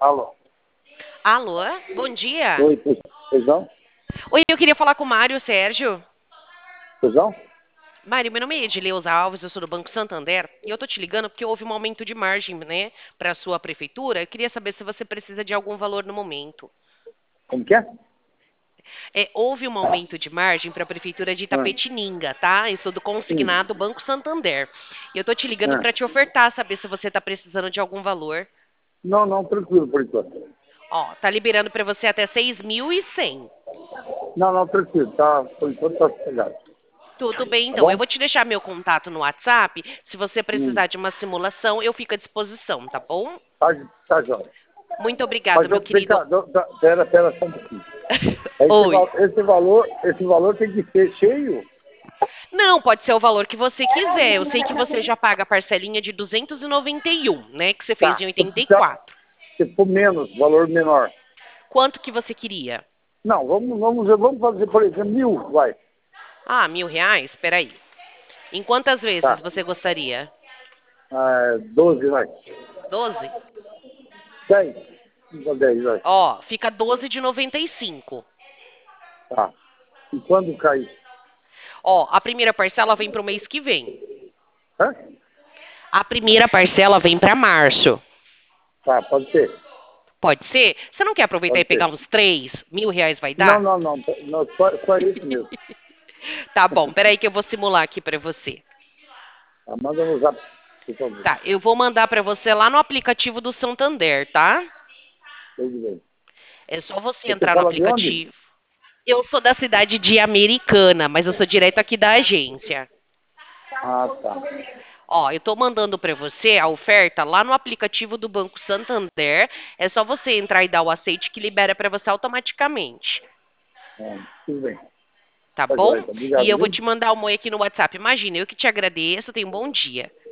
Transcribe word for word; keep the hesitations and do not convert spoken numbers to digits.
Alô? Alô, bom dia. Oi, Feijão? Oi, eu queria falar com o Mário Sérgio. Feijão? Mário, meu nome é Edileuza Alves, eu sou do Banco Santander e eu tô te ligando porque houve um aumento de margem, né, para a sua prefeitura. Eu queria saber se você precisa de algum valor no momento. Como que é? É, houve um aumento de margem para a prefeitura de Ah, Itapetininga, tá? Eu sou do sim. consignado Banco Santander. E eu tô te ligando Ah. para te ofertar, saber se você tá precisando de algum valor. Não, não, tranquilo por enquanto. Ó, tá liberando para você até seis mil e cem. Não, não, tranquilo. Tá, por enquanto tá sossegado. Tudo bem, Tá então. Eu bom? vou te deixar meu contato no WhatsApp. Se você Hum. precisar de uma simulação, eu fico à disposição, tá bom? Tá, tá jóia. Muito obrigada, Mas meu eu, vem querido. cá, do- da- pera, pera só um pouquinho. Esse, Oi. val- esse, valor, esse valor tem que ser cheio? Não, pode ser o valor que você quiser. Eu sei que você já paga a parcelinha de duzentos e noventa e um, né? Que você fez em Tá. Se oitenta e precisar, quatro. se for menos, valor menor. Quanto que você queria? Não, vamos, vamos, vamos fazer, por exemplo, mil, vai. Ah, mil reais? Peraí. Em quantas vezes Tá. você gostaria? Ah, doze, vai. Doze? Dez. Dá dez, vai. Ó, fica doze de noventa e cinco. Tá. E quando cai? Ó, a primeira parcela vem pro mês que vem. Hã? A primeira parcela vem para março. Tá, pode ser. Pode ser? Você não quer aproveitar e Pode pegar ser. uns três mil reais vai Não, dar? não, não. não só, só isso mesmo. Tá bom, peraí que eu vou simular aqui pra você. Tá, manda no zap, por favor. Tá, eu vou mandar pra você lá no aplicativo do Santander, tá? Tudo bem. É só você Você entrar no fala de onde? aplicativo. Eu sou da cidade de Americana, mas eu sou direto aqui da agência. Ah, tá. Ó, eu tô mandando pra você a oferta lá no aplicativo do Banco Santander. É só você entrar e dar o aceite que libera pra você automaticamente, Ah, tudo bem. tá Tá joia, bom? então. E Obrigado, eu vou viu? te mandar o moi aqui no WhatsApp. Imagina, eu que te agradeço. Tenha um bom dia.